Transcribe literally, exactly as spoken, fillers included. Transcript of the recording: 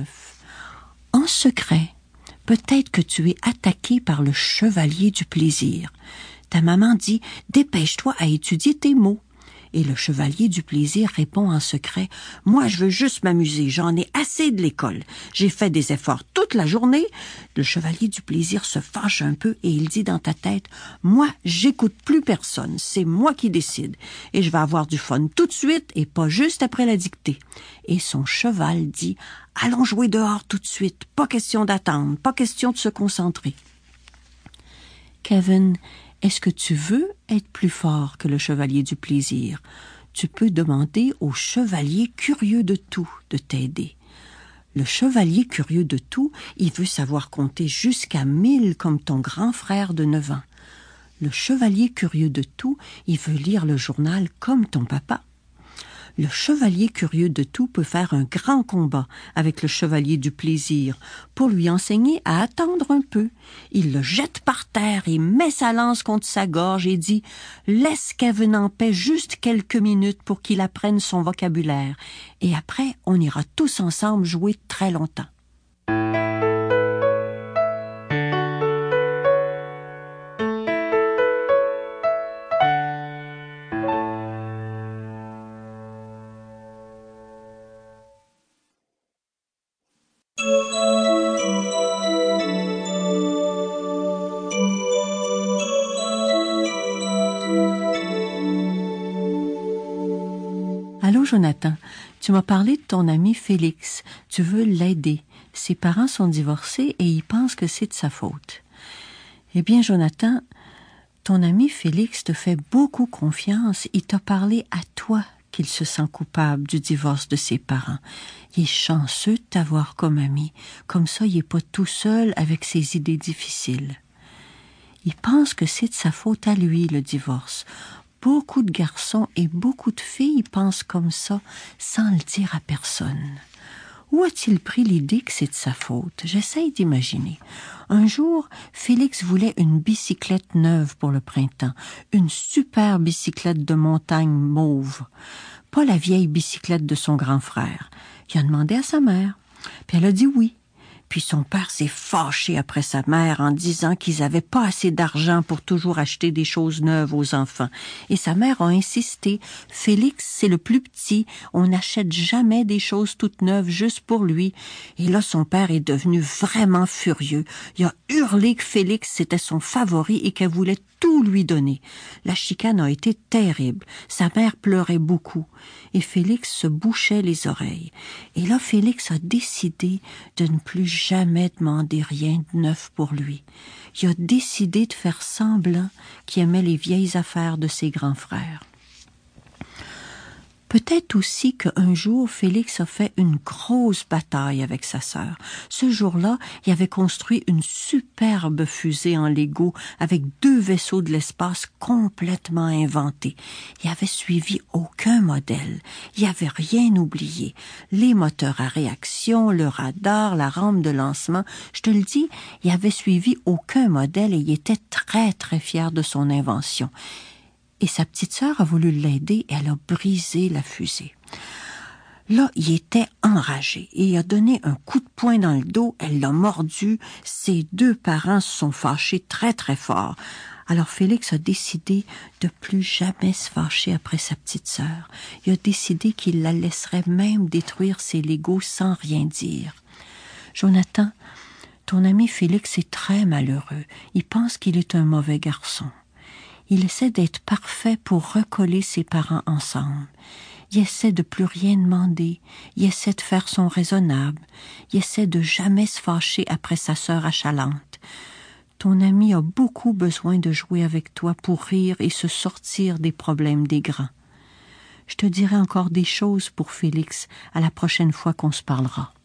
neuf. En secret, peut-être que tu es attaqué par le chevalier du plaisir. Ta maman dit « Dépêche-toi à étudier tes mots ». Et le chevalier du plaisir répond en secret « Moi, je veux juste m'amuser, j'en ai assez de l'école. J'ai fait des efforts toute la journée. » Le chevalier du plaisir se fâche un peu et il dit dans ta tête « Moi, j'écoute plus personne, c'est moi qui décide. Et je vais avoir du fun tout de suite et pas juste après la dictée. » Et son cheval dit « Allons jouer dehors tout de suite, pas question d'attendre, pas question de se concentrer. » Kevin, est-ce que tu veux être plus fort que le chevalier du plaisir? Tu peux demander au chevalier curieux de tout de t'aider. Le chevalier curieux de tout, il veut savoir compter jusqu'à mille comme ton grand frère de neuf ans. Le chevalier curieux de tout, il veut lire le journal comme ton papa. Le chevalier curieux de tout peut faire un grand combat avec le chevalier du plaisir pour lui enseigner à attendre un peu. Il le jette par terre et met sa lance contre sa gorge et dit « Laisse Kevin en paix juste quelques minutes pour qu'il apprenne son vocabulaire. Et après, on ira tous ensemble jouer très longtemps. » Allô, Jonathan, tu m'as parlé de ton ami Félix. Tu veux l'aider. Ses parents sont divorcés et ils pensent que c'est de sa faute. Eh bien, Jonathan, ton ami Félix te fait beaucoup confiance. Il t'a parlé à toi qu'il se sent coupable du divorce de ses parents. Il est chanceux de t'avoir comme ami. Comme ça, il n'est pas tout seul avec ses idées difficiles. Il pense que c'est de sa faute à lui, le divorce. Beaucoup de garçons et beaucoup de filles pensent comme ça, sans le dire à personne. Où a-t-il pris l'idée que c'est de sa faute? J'essaye d'imaginer. Un jour, Félix voulait une bicyclette neuve pour le printemps, une super bicyclette de montagne mauve, pas la vieille bicyclette de son grand frère. Il a demandé à sa mère, puis elle a dit oui. Puis son père s'est fâché après sa mère en disant qu'ils n'avaient pas assez d'argent pour toujours acheter des choses neuves aux enfants. Et sa mère a insisté. Félix, c'est le plus petit. On n'achète jamais des choses toutes neuves juste pour lui. Et là, son père est devenu vraiment furieux. Il a hurlé que Félix, c'était son favori et qu'elle voulait tout lui donner. La chicane a été terrible. Sa mère pleurait beaucoup. Et Félix se bouchait les oreilles. Et là, Félix a décidé de ne plus jamais demander rien de neuf pour lui. Il a décidé de faire semblant qu'il aimait les vieilles affaires de ses grands frères. Peut-être aussi qu'un jour, Félix a fait une grosse bataille avec sa sœur. Ce jour-là, il avait construit une superbe fusée en Lego avec deux vaisseaux de l'espace complètement inventés. Il avait suivi aucun modèle. Il avait rien oublié. Les moteurs à réaction, le radar, la rampe de lancement. Je te le dis, il avait suivi aucun modèle et il était très, très fier de son invention. Et sa petite sœur a voulu l'aider et elle a brisé la fusée. Là, il était enragé et il a donné un coup de poing dans le dos. Elle l'a mordu. Ses deux parents se sont fâchés très, très fort. Alors Félix a décidé de plus jamais se fâcher après sa petite sœur. Il a décidé qu'il la laisserait même détruire ses Legos sans rien dire. Jonathan, ton ami Félix est très malheureux. Il pense qu'il est un mauvais garçon. Il essaie d'être parfait pour recoller ses parents ensemble. Il essaie de plus rien demander. Il essaie de faire son raisonnable. Il essaie de jamais se fâcher après sa sœur achalante. Ton ami a beaucoup besoin de jouer avec toi pour rire et se sortir des problèmes des grands. Je te dirai encore des choses pour Félix à la prochaine fois qu'on se parlera.